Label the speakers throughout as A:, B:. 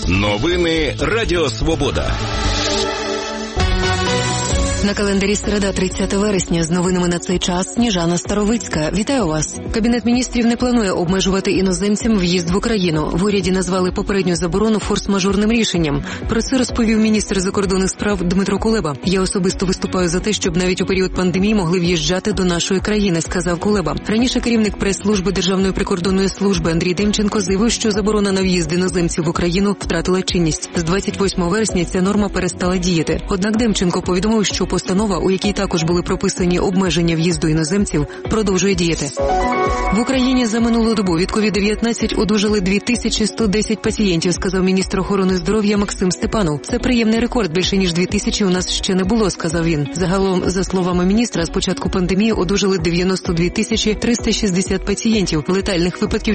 A: Новини Радіо Свобода.
B: На календарі середа, 30 вересня. З новинами на цей час Сніжана Старовицька. Вітаю вас. Кабінет міністрів не планує обмежувати іноземцям в'їзд в Україну. В уряді назвали попередню заборону форс-мажорним рішенням. Про це розповів міністр закордонних справ Дмитро Кулеба. Я особисто виступаю за те, щоб навіть у період пандемії могли в'їжджати до нашої країни, сказав Кулеба. Раніше керівник прес-служби Державної прикордонної служби Андрій Демченко заявив, що заборона на в'їзд іноземців в Україну втратила чинність. З 28 вересня ця норма перестала діяти. Однак Демченко повідомив, що постанова, у якій також були прописані обмеження в'їзду іноземців, продовжує діяти. В Україні за минулу добу від COVID-19 одужали 2110 пацієнтів, сказав міністр охорони здоров'я Максим Степанов. Це приємний рекорд, більше ніж 2000 у нас ще не було, сказав він. Загалом, за словами міністра, з початку пандемії одужали 92 360 пацієнтів, летальних випадків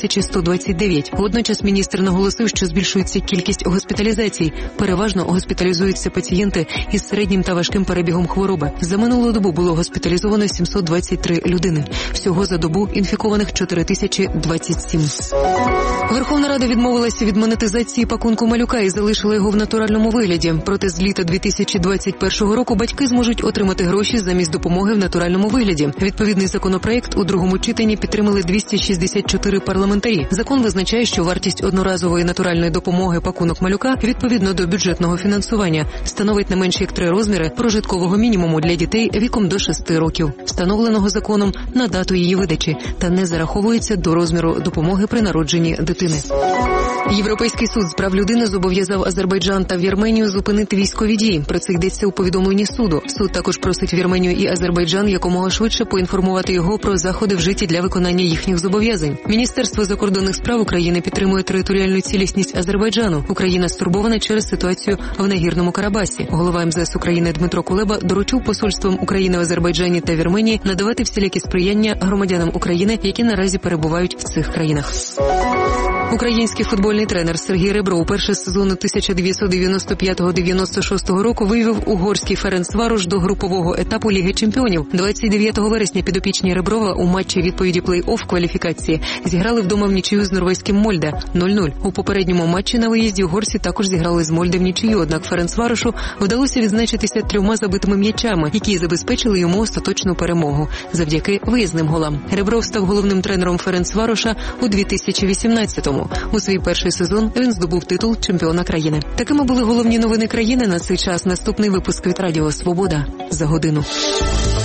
B: 4129. Водночас міністр наголосив, що збільшується кількість госпіталізацій. Переважно госпіталізуються пацієнти із середнім та важким перебігом хвороби. За минулу добу було госпіталізовано 723 людини. Всього за добу інфікованих 4027. Верховна Рада відмовилася від монетизації пакунку малюка і залишила його в натуральному вигляді. Проте з літа 2021 року батьки зможуть отримати гроші замість допомоги в натуральному вигляді. Відповідний законопроект у другому читанні підтримали 264 парламентарі. Закон визначає, що вартість одноразової натуральної допомоги пакунок малюка відповідно до бюджетного фінансування становить не менше як 3 розміри прожиткового мінімуму для дітей віком до 6 років, встановленого законом на дату її видачі, та не зараховується до розміру допомоги при народженні дитини. Європейський суд з прав людини зобов'язав Азербайджан та Вірменію зупинити військові дії. Про це йдеться у повідомленні суду. Суд також просить Вірменію і Азербайджан якомога швидше поінформувати його про заходи вжиті для виконання їхніх зобов'язань. Міністерство закордонних справ України підтримує територіальну цілісність Азербайджану. Україна стурбована через ситуацію в Нагірному Карабасі. Голова МЗС України Дмитро Кулеба доручив посольствам України в Азербайджані та Вірменії надавати всілякі сприяння громадянам України, які наразі перебувають в цих країнах. Український футбольний тренер Сергій Ребров перший сезон 1995-96 року вивів угорський Ференцварош до групового етапу Ліги чемпіонів. 29 вересня підопічні Реброва у матчі відповіді плей-офф кваліфікації зіграли вдома в нічию з норвезьким Мольде 0-0. У попередньому матчі на виїзді угорці також зіграли з Мольде в нічию, однак Ференцварошу вдалося відзначитися 3 забитими м'ячами, які забезпечили йому остаточну перемогу завдяки виїзним голам. Ребров став головним тренером Ференцвароша у 2018-му. У свій перший сезон він здобув титул чемпіона країни. Такими були головні новини країни на цей час. Наступний випуск від Радіо Свобода за годину.